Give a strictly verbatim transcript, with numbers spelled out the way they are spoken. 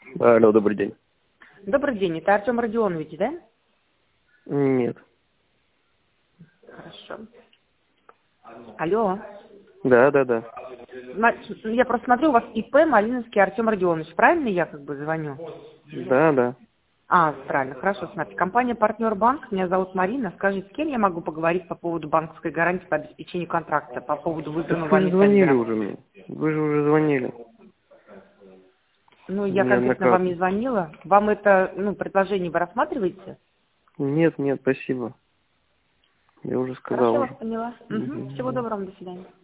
Алло, добрый день. Добрый день, это Артем Родионович, да? Нет. Хорошо. Алло. Да, да, да. Сма- Я просто смотрю, у вас ИП Малиновский Артем Родионович. Правильно я как бы звоню? Да, да. А, правильно, хорошо, смотрите. Компания «Партнер Банк», меня зовут Марина. Скажите, с кем я могу поговорить по поводу банковской гарантии по обеспечению контракта, по поводу выбранного Так вы же вами звонили тендера? уже мне. Вы же уже звонили. Ну, я конкретно вам Неоднократно. не звонила. Вам это, ну, предложение вы рассматриваете? Нет, нет, спасибо. Я уже Хорошо, сказал я вас уже. поняла. Мгм. Всего Мгм. доброго, до свидания.